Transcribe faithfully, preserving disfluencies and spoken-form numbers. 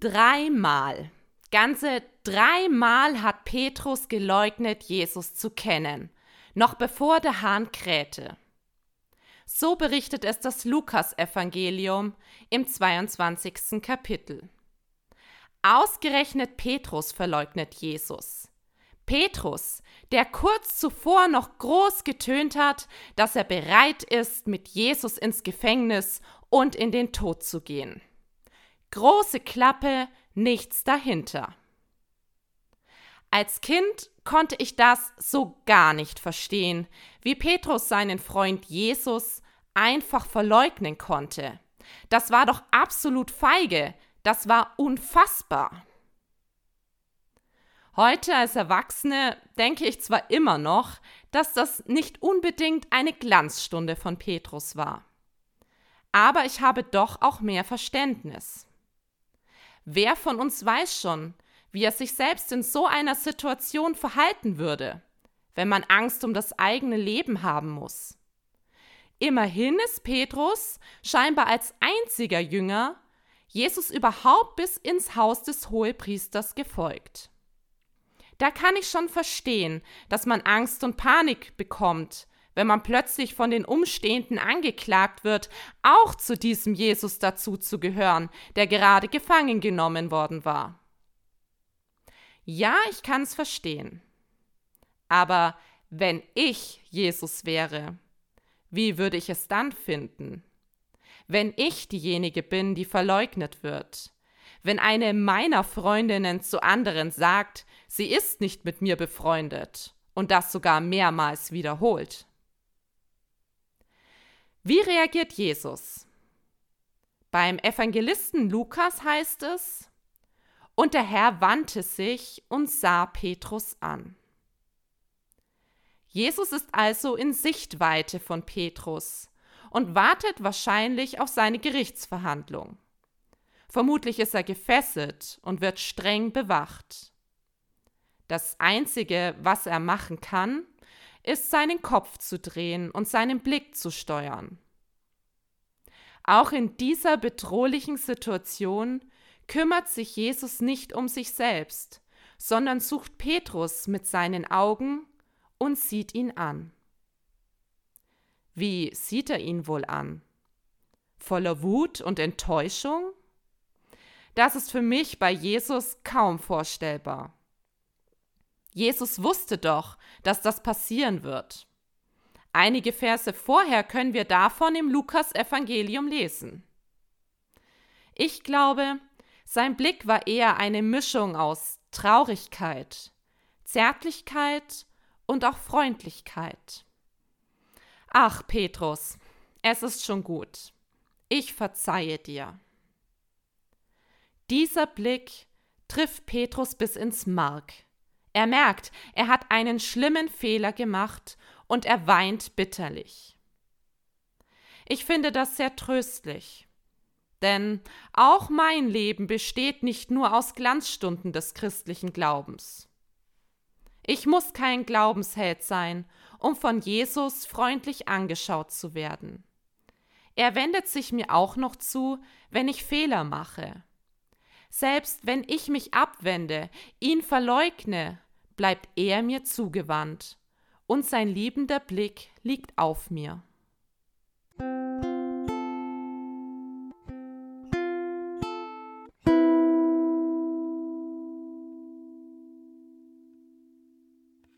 Dreimal, ganze dreimal hat Petrus geleugnet, Jesus zu kennen, noch bevor der Hahn krähte. So berichtet es das Lukas-Evangelium im zweiundzwanzigsten Kapitel. Ausgerechnet Petrus verleugnet Jesus. Petrus, der kurz zuvor noch groß getönt hat, dass er bereit ist, mit Jesus ins Gefängnis und in den Tod zu gehen. Große Klappe, nichts dahinter. Als Kind konnte ich das so gar nicht verstehen, wie Petrus seinen Freund Jesus einfach verleugnen konnte. Das war doch absolut feige, das war unfassbar. Heute als Erwachsene denke ich zwar immer noch, dass das nicht unbedingt eine Glanzstunde von Petrus war. Aber ich habe doch auch mehr Verständnis. Wer von uns weiß schon, wie er sich selbst in so einer Situation verhalten würde, wenn man Angst um das eigene Leben haben muss? Immerhin ist Petrus scheinbar als einziger Jünger Jesus überhaupt bis ins Haus des Hohepriesters gefolgt. Da kann ich schon verstehen, dass man Angst und Panik bekommt, wenn man plötzlich von den Umstehenden angeklagt wird, auch zu diesem Jesus dazuzugehören, der gerade gefangen genommen worden war. Ja, ich kann es verstehen. Aber wenn ich Jesus wäre, wie würde ich es dann finden? Wenn ich diejenige bin, die verleugnet wird, wenn eine meiner Freundinnen zu anderen sagt, sie ist nicht mit mir befreundet und das sogar mehrmals wiederholt. Wie reagiert Jesus? Beim Evangelisten Lukas heißt es: Und der Herr wandte sich und sah Petrus an. Jesus ist also in Sichtweite von Petrus und wartet wahrscheinlich auf seine Gerichtsverhandlung. Vermutlich ist er gefesselt und wird streng bewacht. Das Einzige, was er machen kann, ist, seinen Kopf zu drehen und seinen Blick zu steuern. Auch in dieser bedrohlichen Situation kümmert sich Jesus nicht um sich selbst, sondern sucht Petrus mit seinen Augen und sieht ihn an. Wie sieht er ihn wohl an? Voller Wut und Enttäuschung? Das ist für mich bei Jesus kaum vorstellbar. Jesus wusste doch, dass das passieren wird. Einige Verse vorher können wir davon im Lukas-Evangelium lesen. Ich glaube, sein Blick war eher eine Mischung aus Traurigkeit, Zärtlichkeit und auch Freundlichkeit. Ach, Petrus, es ist schon gut. Ich verzeihe dir. Dieser Blick trifft Petrus bis ins Mark. Er merkt, er hat einen schlimmen Fehler gemacht und er weint bitterlich. Ich finde das sehr tröstlich, denn auch mein Leben besteht nicht nur aus Glanzstunden des christlichen Glaubens. Ich muss kein Glaubensheld sein, um von Jesus freundlich angeschaut zu werden. Er wendet sich mir auch noch zu, wenn ich Fehler mache. Selbst wenn ich mich abwende, ihn verleugne, bleibt er mir zugewandt und sein liebender Blick liegt auf mir.